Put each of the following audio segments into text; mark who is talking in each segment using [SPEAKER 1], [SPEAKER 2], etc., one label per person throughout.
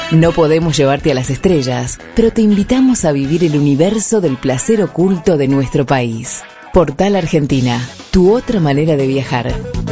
[SPEAKER 1] No podemos llevarte a las estrellas, pero te invitamos a vivir el universo del placer oculto de nuestro país. Portal Argentina, tu otra manera de viajar.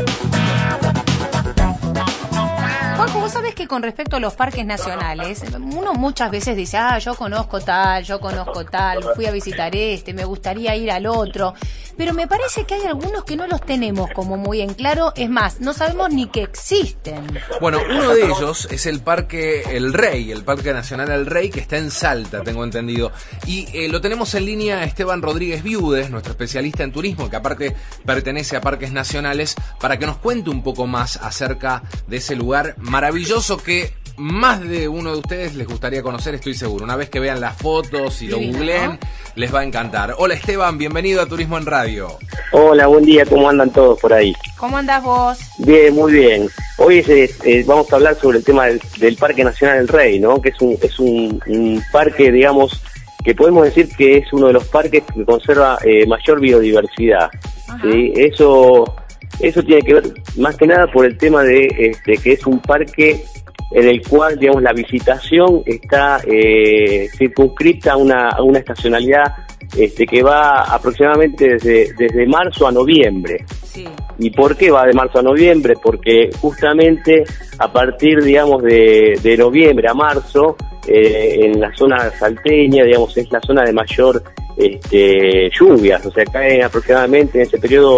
[SPEAKER 2] Juanjo, vos sabés que con respecto a los parques nacionales, uno muchas veces dice, yo conozco tal, fui a visitar me gustaría ir al otro, pero me parece que hay algunos que no los tenemos como muy en claro, es más, no sabemos ni que existen.
[SPEAKER 3] Bueno, uno de ellos es el Parque El Rey, el Parque Nacional El Rey, que está en Salta, tengo entendido, y lo tenemos en línea a Esteban Rodríguez Viudes, nuestro especialista en turismo, que aparte pertenece a Parques Nacionales, para que nos cuente un poco más acerca de ese lugar maravilloso que más de uno de ustedes les gustaría conocer, estoy seguro. Una vez que vean las fotos y lo googleen, ¿no? Les va a encantar. Hola Esteban, bienvenido a Turismo en Radio.
[SPEAKER 4] Hola, buen día, ¿cómo andan todos por ahí?
[SPEAKER 2] ¿Cómo andás vos?
[SPEAKER 4] Bien, muy bien. Hoy vamos a hablar sobre el tema del Parque Nacional El Rey, ¿no? Que es un parque, digamos, que podemos decir que es uno de los parques que conserva mayor biodiversidad. ¿Sí? Eso tiene que ver más que nada por el tema de que es un parque en el cual, digamos, la visitación está circunscripta a una estacionalidad que va aproximadamente desde marzo a noviembre. Sí. ¿Y por qué va de marzo a noviembre? Porque justamente a partir, digamos, de noviembre a marzo, en la zona salteña, digamos, es la zona de mayor lluvias, o sea, caen aproximadamente en ese periodo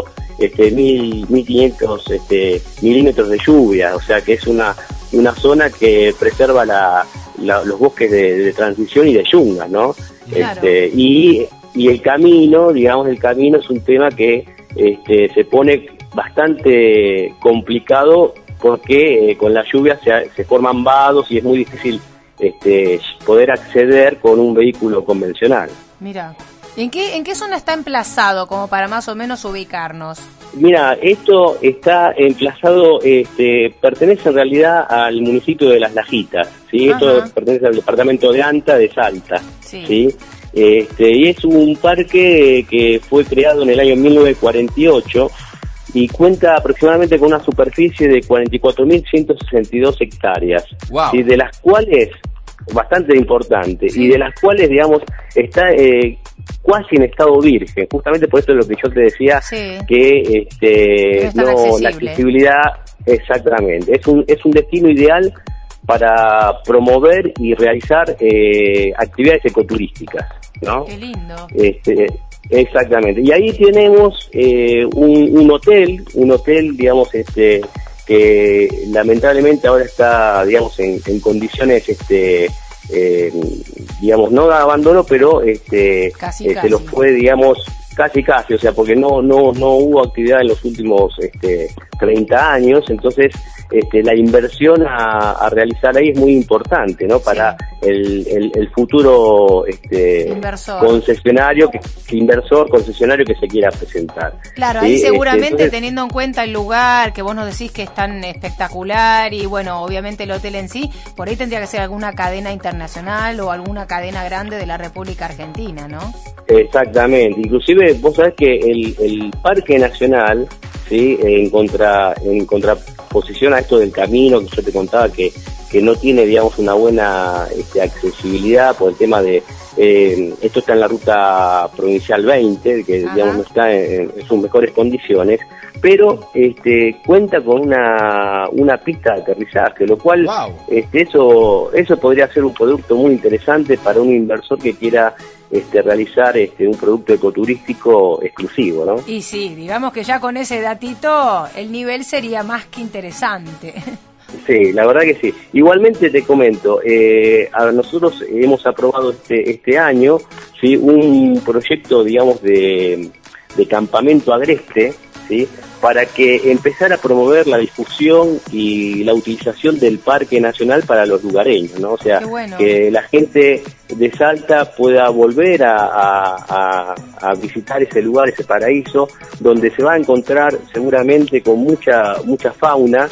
[SPEAKER 4] 1.500 milímetros de lluvia, o sea que es una zona que preserva los bosques de transición y de yungas, ¿no? Claro. Y el camino es un tema que se pone bastante complicado porque con la lluvia se forman vados y es muy difícil poder acceder con un vehículo convencional.
[SPEAKER 2] Mira, ¿en qué zona está emplazado como para más o menos ubicarnos?
[SPEAKER 4] Mira, esto está emplazado, pertenece en realidad al municipio de Las Lajitas, ¿sí? Esto pertenece al departamento de Anta de Salta, ¿sí? Y es un parque que fue creado en el año 1948 y cuenta aproximadamente con una superficie de 44.162 hectáreas, wow. ¿Sí? De las cuales, bastante importante, sí. Y de las cuales, digamos, está casi en estado virgen, justamente por esto es lo que yo te decía, sí. Que la accesibilidad, exactamente, es un destino ideal para promover y realizar actividades ecoturísticas, ¿no?
[SPEAKER 2] Qué lindo.
[SPEAKER 4] Exactamente, y ahí tenemos un hotel, digamos, que lamentablemente ahora está, digamos, en condiciones, digamos, no de abandono, pero
[SPEAKER 2] casi.
[SPEAKER 4] Se los fue, digamos, casi, o sea, porque no hubo actividad en los últimos 30 años, entonces la inversión a realizar ahí es muy importante, ¿no? Para el futuro concesionario que se quiera presentar.
[SPEAKER 2] Claro, ahí seguramente entonces, teniendo en cuenta el lugar que vos nos decís que es tan espectacular y bueno, obviamente el hotel en sí, por ahí tendría que ser alguna cadena internacional o alguna cadena grande de la República Argentina, ¿no?
[SPEAKER 4] Exactamente, inclusive vos sabés que el Parque Nacional, ¿sí? En contraposición a esto del camino que yo te contaba que no tiene, digamos, una buena accesibilidad por el tema de esto está en la ruta provincial 20, que digamos no está en sus mejores condiciones, pero cuenta con una pista de aterrizaje, lo cual wow. Eso podría ser un producto muy interesante para un inversor que quiera realizar un producto ecoturístico exclusivo, ¿no?
[SPEAKER 2] Y sí, digamos que ya con ese datito el nivel sería más que interesante.
[SPEAKER 4] Sí, la verdad que sí. Igualmente te comento, nosotros hemos aprobado este año, ¿sí? Un proyecto, digamos, de campamento agreste, ¿sí? Para que empezara a promover la difusión y la utilización del Parque Nacional para los lugareños, ¿no? O sea, bueno. Que la gente de Salta pueda volver a visitar ese lugar, ese paraíso, donde se va a encontrar seguramente con mucha fauna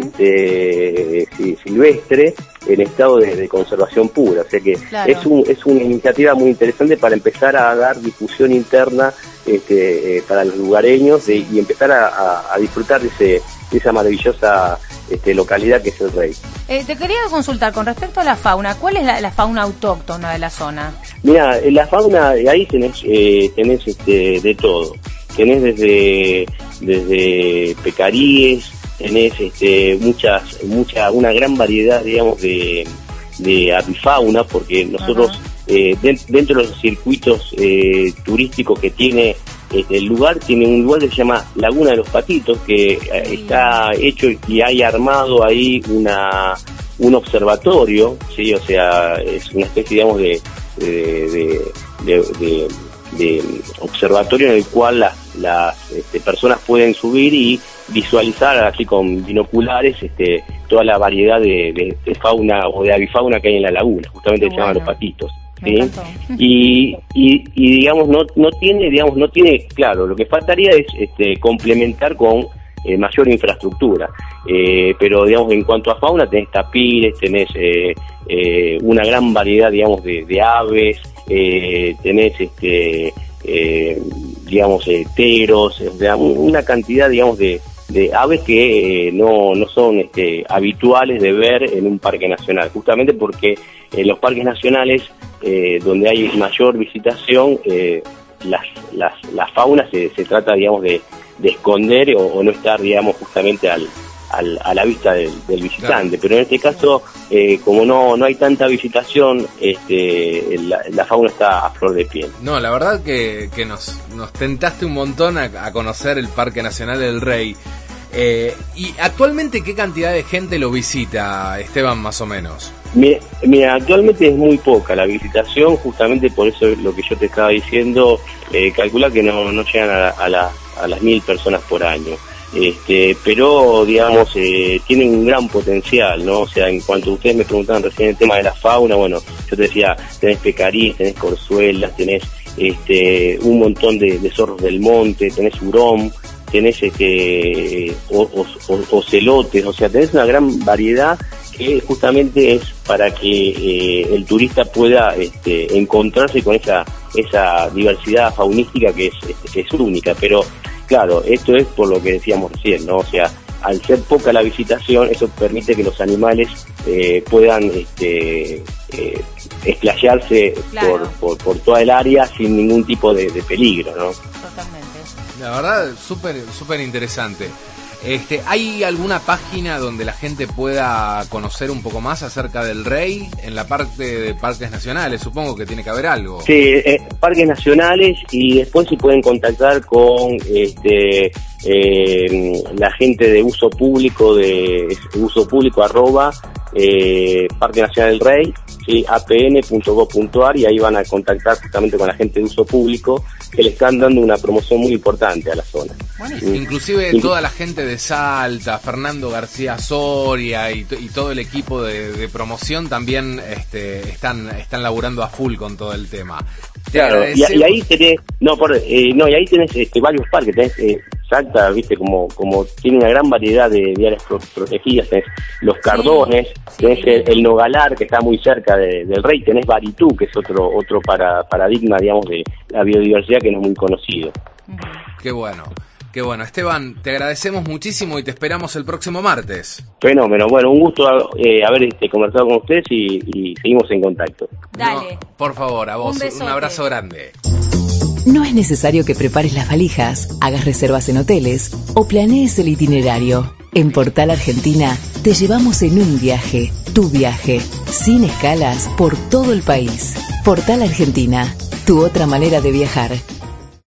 [SPEAKER 4] silvestre en estado de conservación pura. O sea que claro. es una iniciativa muy interesante para empezar a dar difusión interna para los lugareños y empezar a disfrutar de esa maravillosa localidad que es el Rey.
[SPEAKER 2] Te quería consultar con respecto a la fauna. ¿Cuál es la fauna autóctona de la zona?
[SPEAKER 4] Mira, la fauna, ahí tenés de todo. Tenés desde pecaríes, tenés una gran variedad, digamos, de avifauna, porque nosotros dentro de los circuitos turísticos que tiene el lugar, tiene un lugar que se llama Laguna de los Patitos, que está hecho y hay armado ahí un observatorio, sí, o sea, es una especie, digamos, de observatorio en el cual las personas pueden subir y visualizar así con binoculares toda la variedad de fauna o de avifauna que hay en la laguna, justamente se llaman los patitos. ¿Sí? Y digamos no tiene claro, lo que faltaría es complementar con mayor infraestructura, pero digamos en cuanto a fauna tenés tapires, tenés una gran variedad, digamos, de aves, tenés digamos teros, o sea, una cantidad, digamos, de aves que no son habituales de ver en un parque nacional, justamente porque en los parques nacionales donde hay mayor visitación, la fauna se trata, digamos, de esconder o no estar, digamos, justamente a la vista del visitante. Claro. Pero en este caso, como no hay tanta visitación, la fauna está a flor de piel.
[SPEAKER 3] No, la verdad que nos tentaste un montón a conocer el Parque Nacional del Rey. ¿Y actualmente qué cantidad de gente lo visita, Esteban, más o menos?
[SPEAKER 4] Mira, actualmente es muy poca la visitación, justamente por eso lo que yo te estaba diciendo, calcula que no llegan a las 1000 personas por año. Pero digamos tienen un gran potencial, ¿no? O sea, en cuanto ustedes me preguntaban recién el tema de la fauna, bueno, yo te decía, tenés pecaríes, tenés corzuelas, tenés un montón de zorros del monte, tenés hurón, tenés ocelotes, o sea, tenés una gran variedad que justamente es para que el turista pueda encontrarse con esa diversidad faunística que es única. Pero claro, esto es por lo que decíamos recién, ¿no? O sea, al ser poca la visitación, eso permite que los animales puedan explayarse, claro, por toda el área sin ningún tipo de peligro, ¿no?
[SPEAKER 2] Totalmente.
[SPEAKER 3] La verdad, súper interesante. ¿Hay alguna página donde la gente pueda conocer un poco más acerca del Rey en la parte de parques nacionales? Supongo que tiene que haber algo.
[SPEAKER 4] Sí, parques nacionales, y después se pueden contactar con la gente de uso público Parque Nacional del Rey, ¿sí? apn.gov.ar, y ahí van a contactar justamente con la gente de uso público, que le están dando una promoción muy importante a la zona.
[SPEAKER 3] Inclusive toda la gente de Salta, Fernando García Soria y todo el equipo de promoción también están laburando a full con todo el tema.
[SPEAKER 4] Claro, y ahí tenés y ahí tenés varios parques, tenés Salta, viste, como tiene una gran variedad de áreas protegidas, tenés los Cardones, tenés el Nogalar, que está muy cerca del Rey, tenés Baritú, que es otro paradigma, digamos, de la biodiversidad que no es muy conocido.
[SPEAKER 3] Qué bueno. Esteban, te agradecemos muchísimo y te esperamos el próximo martes.
[SPEAKER 4] Fenómeno. Bueno, un gusto haber conversado con ustedes y seguimos en contacto.
[SPEAKER 2] Dale.
[SPEAKER 3] No, por favor, a vos un abrazo grande.
[SPEAKER 1] No es necesario que prepares las valijas, hagas reservas en hoteles o planees el itinerario. En Portal Argentina te llevamos en un viaje, tu viaje, sin escalas por todo el país. Portal Argentina, tu otra manera de viajar.